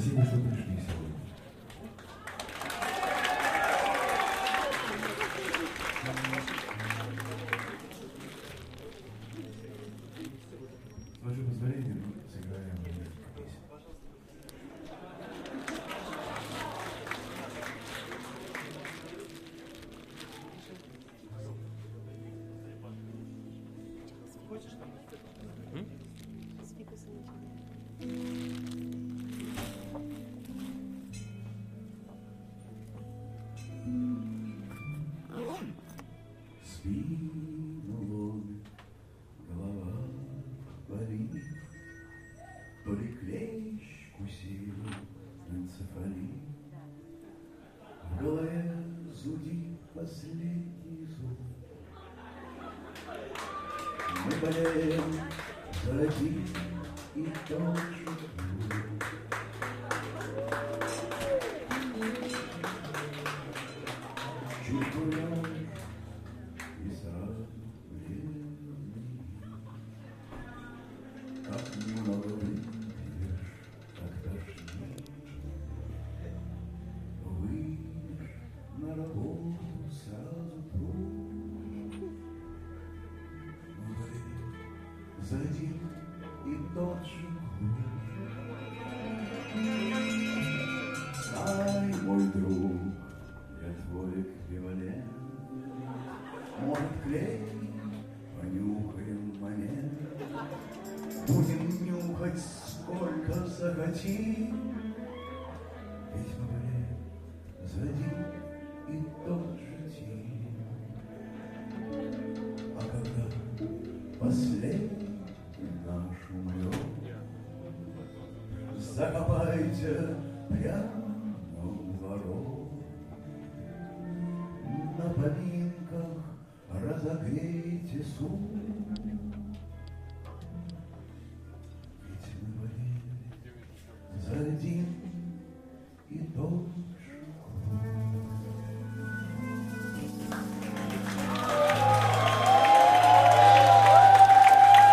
Спасибо, что пришли сегодня. С вашего позволения мы сыграем несколько песен. Хочешь там? Спину, голова болит, то ли клещ кусил энцефалит. В голове зудит последний зуб. Мы болеем за один и тот же клуб. Чувствую и сразу бледный, как немного выпьешь, так тошнит. Выйдешь на работу сразу пруд. Мы болеем за один и тот же клуб. Знай, мой друг, я твой эквивалент. Может, клей, понюхаем момент. Будем нюхать, сколько захотим. Ведь мы болеем за один и тот же тим. А когда последний наш умрет, закопайте прямо у ворот. На поминках разогрейте суп.